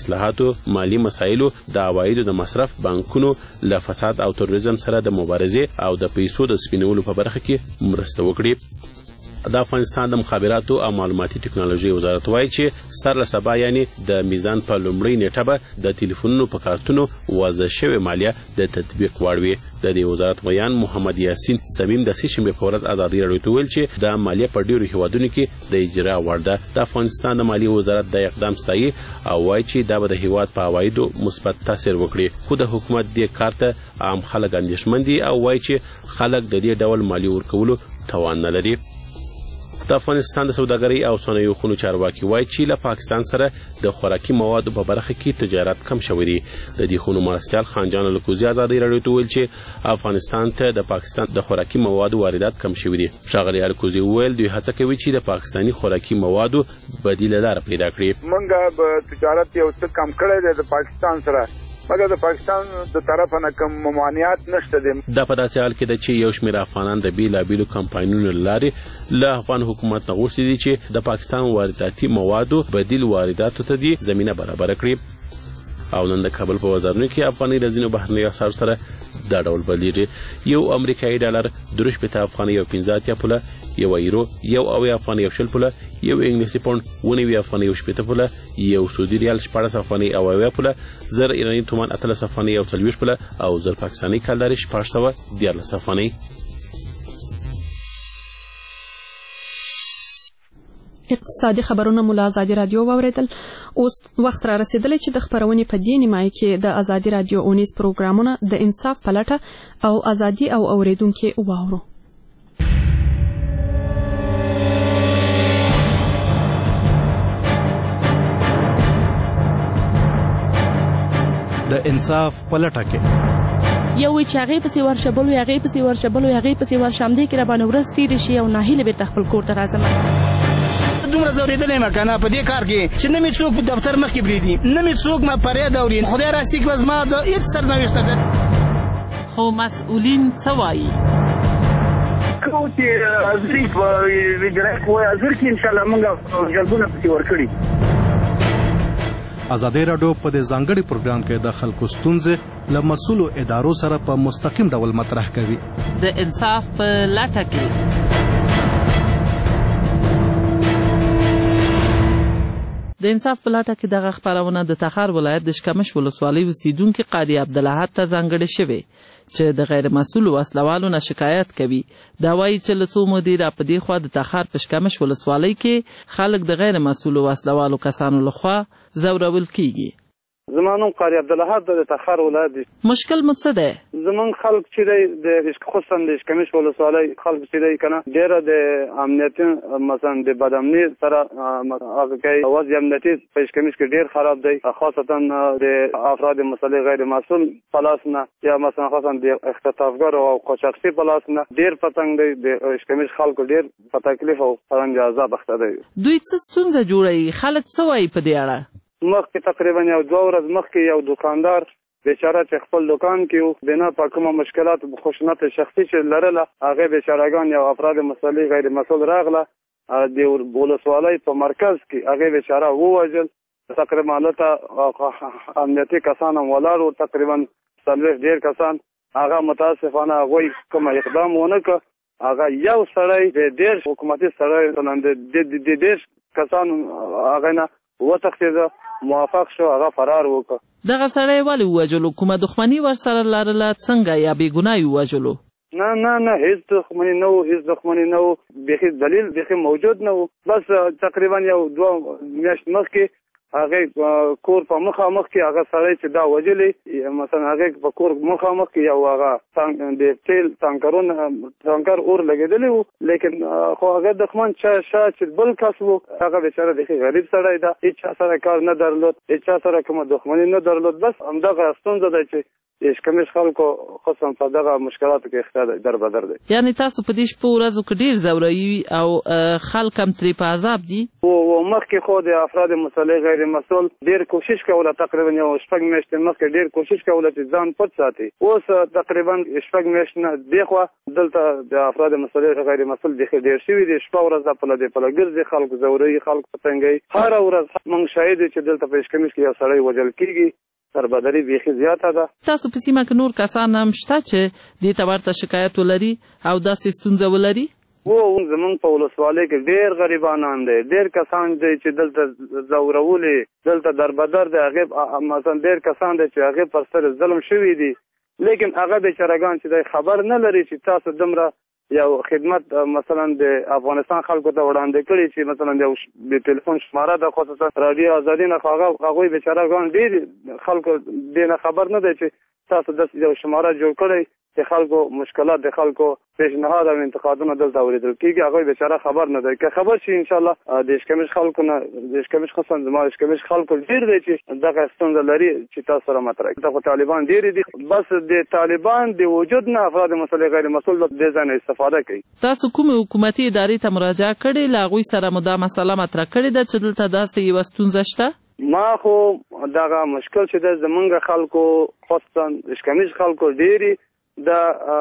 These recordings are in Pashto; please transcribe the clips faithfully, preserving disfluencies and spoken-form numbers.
اصلاحاتو، مالی مسایلو، د عوایدو د مصرف، بانکونو له فساد او تروریزم سره د مبارزې او د پیسو د سپینولو په برخه کې مرسته وکړي. د افغانستان د مخابراتو او معلوماتي ټکنالوژي وزارت وایي چې سر له سبا یعنی د میزان په لومړۍ نیټه به د ټلیفونونو په کارتونو وضع شوې مالیه د تطبیق وړ وي. د دې وزارت بیان محمد یاسین سمیم د سې شنبې په ورځ ازادي راډیو ته ویل چې د مالیه په ډیرو هیوادونو کې د اجرا وړ ده. د افغانستان د مالیې وزارت د اقدام ستایي او وایي چې دا به د هیواد په عوایدو مثبت تاثیر وکړي، خو د حکومت دې کار ته عام خلک اندېښمن دي او وایي چې خلک د دې ډول مالیې ورکولو توان نه لري. د افغانستان د سوداګرۍ او صنایعو خونو چارواکي وایي چې له پاکستان سره د خوراکي موادو په برخه کې تجارت کم شوی دی. د دې خونو مرستیال خان جان الکوزي ازادي راډیو ته ویل چې افغانستان ته د پاکستان د خوراکي موادو واردات کم شوی دي. ښاغلي الکوزي ویل دوی هڅه کوي چې د پاکستاني خوراکي موادو بدیله لار پیدا کړي. موږ به تجارت یو څه کم کړی دی د پاکستان سره، مګر د پاکستان د طرفه نه کوم ممانعت نشته دي. دا په داسې حال کې ده چې یو شمېر افغانان د بېلابېلو کمپاینونو له لارې له افغان حکومت نه غوښتي دي چې د پاکستان وارداتي موادو بدیل وارداتو ته دې زمینه برابره کړي. او نن د کابل په بازارونو کې افغانۍ له ځینو بهرنیو اسعارو سره دا ډول بدلېږي. یو امریکایي ډالر درې شپېته افغانۍ او پنځه اتیا پوله، یو ایرو یو اویا افغانۍ او شل پوله، یو انګلیسي پونډ اوه نوي افغانۍ او شپېته پوله، یو سعودي ریال شپاړس افغانۍ او اویا پوله، زر ایراني تومان اتلس افغانۍ او څلوېښت پوله او زر پاکستاني کلدارې شپږ سوه دیارلس افغانۍ. اقتصادي خبرونه مولا ازادي رادیو واوریدل. اوس وخت را رسیدلی چې د خبرونې په دې نیمایي کې د ازادي رادیو اونیز پروګرامونه د انصاف په لټه او ازادي او اوریدونکي واورو. د انصاف په لټه کې یو چې هغې پسې ورشه بل وي، هغې پسې ورشه بل وي، هغې پسې ورشه، همدې کې راباندې ورځ تېرې شي او ناهیلې بېرته خپل کور ته راځم. دومره ځورېدلی یم که نه په دې کار کې چې نه مې څوک په دفتر مخکې پرېږدي، نه مې څوک ما فریاد اوري. خدای راستي کې به زما د هېڅ سرنوشته ده. خو مسؤلین څه وایي؟ کوم چې حاضري په وجرایت وایي حاضر کې انشاءالله موږ جلبونه پسې ورکړي. ازادي راډیو په دې ځانګړي پروګرام کې د خلکو ستونزې له مسؤلو ادارو سره په مستقیم ډول مطرح کوي. د انصاف په لټه کې د انصاف په لټه کې دغه خپرونه د تخار ولایت د شکمش ولسوالۍ اوسیدونکي قاضي عبدالاحد ته ځانګړې شوې چې د غیر مسؤلو وسلوالو نه شکایت کوي. دا وایي چې له څو مودې را په دې خوا د تخار په شکمش ولسوالۍ کې خلک د غیر مسؤلو وسلوالو کسانو لخوا ځورول کیږي. زما نوم قاضي عبدالاحد د تخار ولایت دی. مشکل مو څه دی؟ زمونږ خلک چې دی د خصوصا د شکمش ولسوالۍ خلک چې دی که نه ډېره د امنیتي مثلا د بدامني سره هغه کوي وضع امنیتي په شکمش کې ډېر خراب دی، خاصتا د افراد مسلح غیر مسؤل په لاس نه یا مثلا خاصا د اختطافګرو او قاچاقچي په لاس نه ډېر پتنګ دی. د شکمش خلکو ډېر په تکلیف او پرنګ عذاب اخته دی. دوی څه ستونزه جوړوي؟ خلک څه وایي په دې اړه؟ مخکې تقریبا یو دوه ورځ مخکې یو دکاندار بیچاره چې خپل دکان کې و بنا په کومه مشکلات خشونت شخصي چې لرله هغې بیچارهګان یو افراد مسلح غیر مسؤل راغله د ولسوالۍ په مرکز کې هغې بیچاره ووژل. تقریبا هلته امنیتي کسان هم ولاړ وو، تقریبا څلوېښت ډېر کسان. هغه متاسفانه هغوی کومه اقدام ونه کړ. هغه یو سړی د دېرش حکومتي سړی د دېرش کسانو هغې نه وتښتېده، موافق شو، هغه فرار وکړ. دغه سړی ولې ووژلو؟ کومه دښمني ورسره لرله؟ څنګه یا بې ګناه یې ووژلو؟ نه نه نه هیڅ دښمني نه و، هیڅ دښمني نه و، بیخي دلیل بیخي موجود نه و. بس تقریبا یو دوه میاشت مخکې هغې کور په مخامخ کې هغه سړی چې دا وژلې مثلا هغې په کور مخامخ کې یو هغه د تیل ټانکرونه ټانکر اور لګېدلی و، لیکن خو هغه دښمن شا چې بل کس و هغه بیچاره بیخي غریب سړی ده، هېچ چا سره کار نه درلود، هېچ چا سره کومه دښمني نه درلود. بس همدغه ستونزه ده چې اشکمش خلکو خصوصا په دغه مشکلاتو کې اخته در بدر دي. یعنی تاسو په دې شپو ورځو کې ډیر زوروي او خلک هم ترې په عذاب دي. او مخکې خو د افراد مسلح غیر مسؤل ډیر کوشش کوله، تقریبا یو شپږ میاشتې مخکې ډیر کوشش کوله چې ځان پټ ساتي. اوس تقریبا شپږ میاشتې نه دیخوا دلته د افراد مسلح غیر مسؤل د ډیر شوي دي. شپه ورځ په لدې په لګرځي خلک زوروي، خلک پتنګي. هر ورځ موږ شاهد چې دلته په اشکمش کې یو سړی وژل کیږي. سربدري بیخي زیاته ده. تاسو په سیمه کې نور کسان هم شته چې دې ته ورته شکایت ولري او داسې ستونزه ولري؟ و زمونږ په ولسوالۍ کې ډېر غریبانان دي، ډېر کسان دي چې دلته زورولي، دلته دربدر دي. هغې مثلا ډېر کسان دي چې هغې پر سر ظلم شوي دي، لیکن هغه بیچارهګان چې دی خبر نه لري چې تاسو دومره یو خدمت مثلا د افغانستان خلکو ته وړاندې کړي چې مثلا د د ټلیفون شماره د خصوصا رادیو ازادي نه هغه هغوی بیچارهګان ډېر خلکو دې نه خبر نه دی چې تاسو د یو شماره جوړ کړئ چې خلکو مشکلات د خلکو پیشنهاد او انتقادونه دلته اورېدل کېږي. هغوی بیچاره خبر نه دی. که خبر شي انشاءالله د اشکمش خلکو نه د اشکمش خصوصا زما اشکمش خلکو ډېر دی چې دغه ستونزه لري چې تاسو سره مطرح کړي. خو طالبان ډېر دي، بس د طالبان د وجود نه افراد مسلح غیر مسؤل د دې ځای نه استفاده کوي. تاسو کومې حکومتي ادارې ته مراجعه کړې، له هغوی سره مو دا مسله مطرح کړې ده چې دلته داسې یوه ستونزه شته؟ ما خو دغه مشکل چې د زمونږ خلکو خصوصا اشکمش خلکو ډېرې د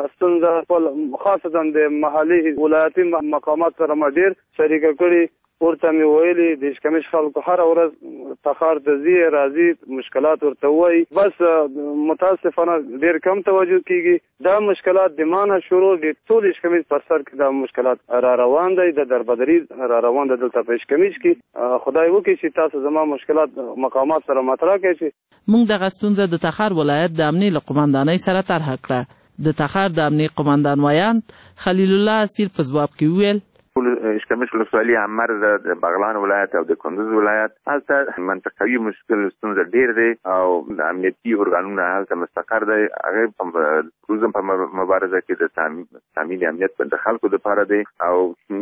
ستونزه خاصتا د محلي ولایتي مقامات سره ما ډېر شریکه کړي. ورته مې ویلي د اشکمش خلکو هره ورځ تخار ته ځي راځي، مشکلات ورته وایي، بس متاسفانه ډېر کم توجه کېږي. دا مشکلات د ما نه شروع د ټول اشکمش پر سر کې دا مشکلات را روان دی، د دربدري را روان دی دلته په اشکمش کې. خدای وکړي چې تاسو زما مشکلات مقامات سره مطرح کړئ. چې موږ دغه ستونزه د تخار ولایت د امنیې له قمندانۍ سره طرحه کړه. د تخار د امنیې قمندان ویاند خلیل الله اسیر په ځواب کې وویل اشکمش ولسوالي عمر د بغلان ولایت او د کندوز ولایت هلته منطقوي مشکل ستونزه ډېر دی او د امنیتي ارګانونه هلته مستقر دی. هغې په روزم په مبارزه کې د تامین امنیت د خلکو دپاره دی. او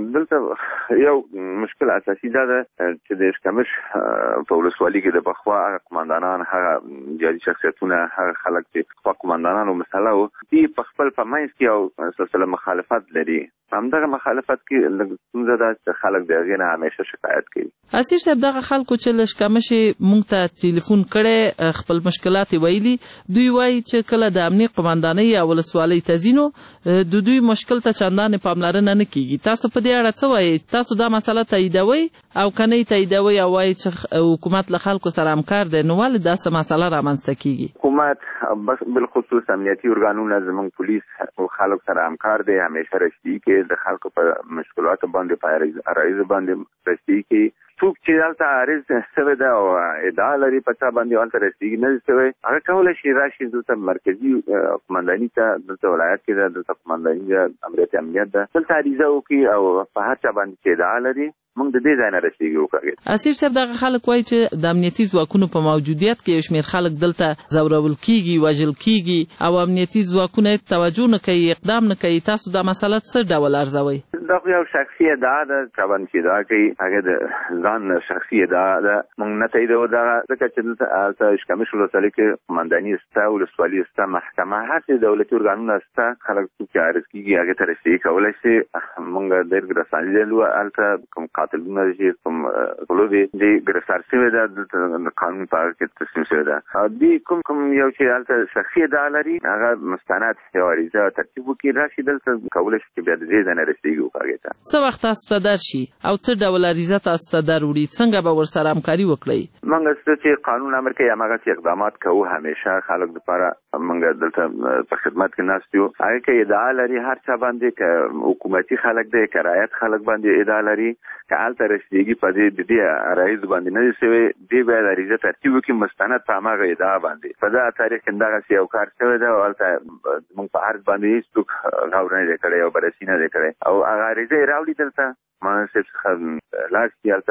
دلته یو مشکل اساسي دا ده چې د اشکمش په ولسوالي کې د پخوا هغه قمندانان، هغه جاري شخصیتونه، هغه خلک چې پخوا قمندانانو مسله وو، دوی په خپل په منځ کې یو سلسله مخالفت لري. همدغه مخالفت کې ستونزه ده چې خلک د هغې نه همیشه شکایت کوي. اسیر صاحب، دغه خلکو چې له اشکمشې موږ ته ټلیفون کړی، خپل مشکلات یې ویلي، دوی وایي چې کله د امنیې قمندانۍ یا ولسوالۍ ته ځي نو د دوی مشکل ته چندانې پاملرنه نه کېږي. تاسو په دې اړه څه وایئ؟ تاسو دا مسله تاییدوئ او که نه یې تاییدوئ او وایئ چې حکومت له خلکو سره همکار دی، نو ولې داسې مسله رامنځته کېږي؟ حکومت بالخصوص امنیتي ارګانونه زموږ پولیس او خلکو سره همکار دی، همیشه رښتیني کې د خلکو په مشکلاتو باندې په عرایضو باندې رسېږي کې څوک چې دلته عارض شوی ده او ادعا لري په چا باندې هلته رسېږي نه دی شوی، هغه کولی شي راشي دلته مرکزي قمنداني ته، دلته ولایت کې ده، دلته قمنداني ده، امریت امنیت ده، دلته عریضه وکړي او په هر چا باندې چې ادعا لري موږ د دې ځای نه رسېږي وکړو. اسیر صاحب، دغه خلک وایي چې د امنیتي ځواکونو په موجودیت کې یو شمېر خلک دلته زورول کېږي، وژل کېږي او امنیتي ځواکونه توجه نه کوي، اقدام نه کوي. تاسو دا مسله څه ډول ارزوئ؟ دا خو یو شخصي ادعا ده، چا باندې چې ادعا کوي هغې د ځان شخصي ادعا ده، موږ نه تاییدوو دغه، ځکه چې دلته هلته اشکمش ولسوالۍ کې قمنداني شته، ولسوالي شته، محکمه، هر څه دولتي ارګانونه شته. خلک څوک چې عارض کېږي هغې ته رسېږي کولی شي. موږ ډېر ګرفتار لیدلو هلته کوم قاتلونه چې کوم غلو دي ګرفتار شوي ده، دلته د قانون په هغه کې تصمیم شوی ده. دوی کوم کوم یو چې هلته شخصي ادعا لري هغه مستند یو عریضه ترتیب وکړي، راشي دلته کولی شي چې بیا د دې ځای نه رسېږي وکړو. څه وخت تاسو ته درشي او څه ډول عریضه تاسو ته دروړي؟ څنګه به ورسره همکاري وکړئ؟ موږ څه چې قانون امر کوي هماغسې اقدامات کوو. همیشه خلک دپاره موږ دلته په خدمت کې ناست یو. هغې که ادعا لري هر چا باندې، که حکومتي خلک دی، که رعایت خلک باندې ادعا لري، که هلته رسېږي په دې د دې عرایضو باندې نه دی شوی، دې باید عریضه ترتیب وکړي مستند په هماغه ادعا باندې. په دغه تاریخ کې دغسې یو کار شوی دی او هلته زموږ په عرض باندې هېڅوک غور نه دی کړی او بررسي نه دی کړی او هغه عریضه یې راوړي دلته، ما صاحب څخه لاړ شي هلته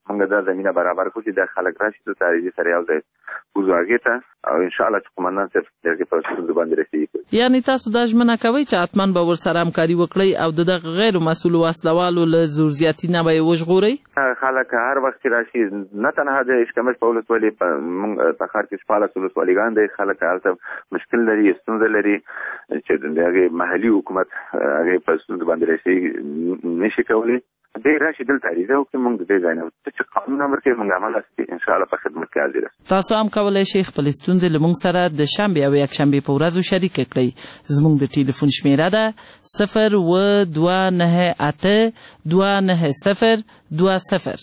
موږ دا زمینه برابر کړو چې د خلک راشي ته تاریخي سره یو ځای وځو هغې ته او انشاءالله چې قومندان صاحب د هغې په ستونزو باندې رسېږي کوي. یعنې تاسو دا ژمنه کوئ چې حتما به ورسره همکاري وکړئ او د دغه غیر مسؤلو وسلوالو له زور زیاتي نه به یې وژغورئ؟ خلک هر وخت چې راشي نه تنها د اشکمش په ولسوالۍ موږ په ښار کې شپاړس ولسوالیګان دی، خلک هلته مشکل لري، ستونزه لري چې د هغې محلي حکومت هغې په ستونزو باندې رسېږي نشي کولی. دی راشي دلته عریضه وکړي، موږ د دې ځای نه چې قانون امر کوي موږ عمل هستي انشاءالله په خدمت کې حاضر یو. تاسو هم کولی شئ خپلې ستونزې له موږ سره د شنبې او یکشنبې په ورځو شریکې کړئ. زموږ د ټلیفون شمیره ده صفر اووه دوه نهه اته دوه نهه صفر دوه صفر.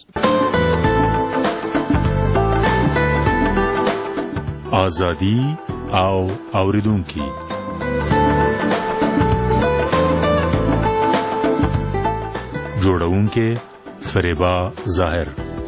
آزادي او اوریدونکي جوړونکې فریبا ظاهر.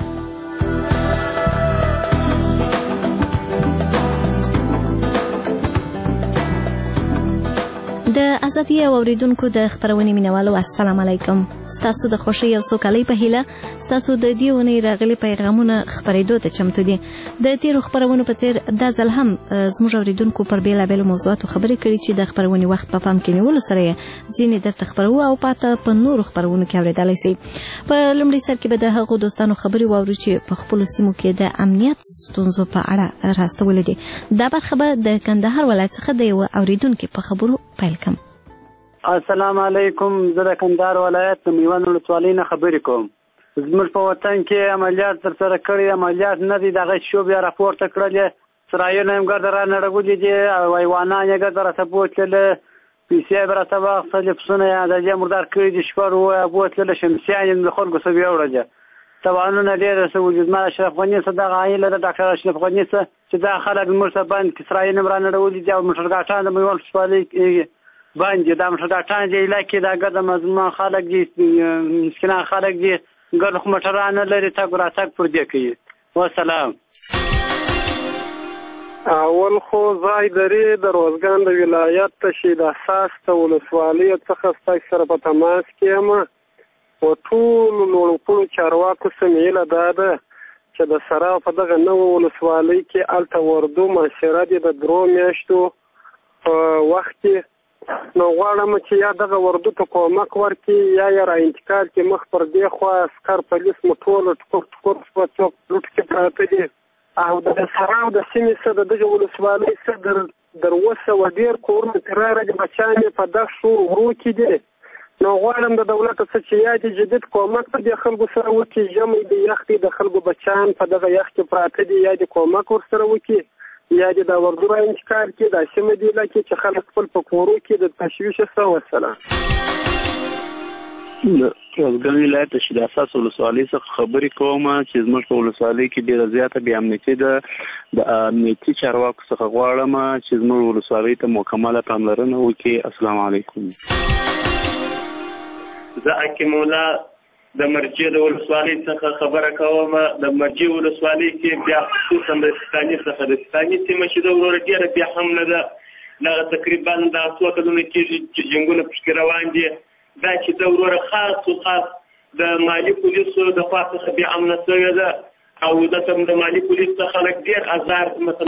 د ازادي او اوریدونکو د خبرونې مینوالو السلام علیکم. ستاسو د خوښۍ او سوکالۍ په هیله ستاسو د دې اونۍ راغلي پیغامونه خپرېدو ته چمتو دي. د تیرو خبرونو په څیر دا ځل هم زموږ اوریدونکو پر بیلابیلو موضوعاتو خبرې کړي چې د خبرونې وخت په پام کې نیولو سره یې ځینې درته خپرو او پاته په نورو خبرونو کې اورېدلی سئ. په لومړي سر کې به د هغو دوستانو خبرې واورو چې په خپلو سیمو کې د امنیت ستونزو په اړه راستولې دي. دا برخه به د کندهار ولایت څخه د یوه اوریدونکي په خبرو پیل کړم. السلام علیکم. زه د کندهار ولایت د میوند ولسوالۍ نه خبرې کوم. زموږ په وطن کې عملیات ترسره کړي، عملیات نه دي، دغه شو بیا راپورته کړل، سرایونه هم ګرده را نړولي دي او حیوانان یې ګرده راته بوتلل، پیسې یې به راته واخیستلې، پسونه یې اندازې مردار کړي دي، شپږ اووه بوتلل، شمسیان یې د خلکو څه بیوړل. تاوانونه ډېر څه وجودمن اشرف غني څه دغه عایله ده ډاکټر اشرف غني څه چې دا خلک زموږ څه باندې سرایونه هم را نړولي دي او موټرګاټان د میوند ولسوالۍ باندې دا موټرګاټان دي علاقې دا ګرده مظلومان خلک دي، مسکینان خلک دي، ګرد خو موټران نه لري، تګ راتګ پر دې کوي. والسلام. اول خو ځای لري د روزګان د ولایت ته چې د اساس ته ولسوالۍ څخه ستاسو سره په تماس کې یم او ټولو لوړپوړو چارواکو څه میله دا ده چې د سراو په دغه نوې ولسوالۍ کې هلته وردو محاصره دي د درو میاشتو په وخت کې، نو غواړم چې یا دغه وردو ته کومک ورکړي یا یې را انتقال کړي مخ پر دې خوا عسکر پولیس مو ټوله ټکور ټکور په څوک لوټ کې پراته دي او د سراو د سیمې څخه د دغه ولسوالۍ څخه در اووه سوه ډېر کورونه ترې راغلي، بچیان یې په دښتو غرو کې دي. نو غواړم د دولت څخه چې یا دې جدید کومک په دې خلکو سره وکړي، ژمی د یخ دی، د خلکو بچیان په دغه یخ کې پراته دي، یا دې کومک ورسره وکړي یا دې دا وردو را انتقال کړي دا سیمه دې علاقې چې خلک خپل په کورو کې د تشویش څخه. والسلام. د روزګان ولایت د شید اساس ولسوالۍ څخه خبرې کوم چې زموږ په ولسوالۍ کې ډېره زیاته بې امنیتي ده. د امنیتي چارواکو څخه غواړم چې زموږ ولسوالۍ ته مکمله پاملرنه وکړي. السلام علیکم. زه حکیم الله د مرجې د ولسوالۍ څخه خبره کوم. د مرجې ولسوالۍ کې بیا خصوصا د سیستاني څخه د سیستاني سیمه چې د وروره ډېره بیا هم نه ده، دغه تقریبا د څو کلونو کېږي چې جنګونه پکې روان دي. دا چې د وروره خاص و خاص د مالي پولیسو د خوا څخه بیا امنه شوې ده او دلته د مالي پولیس څخه خلک ډېر ازار مثلا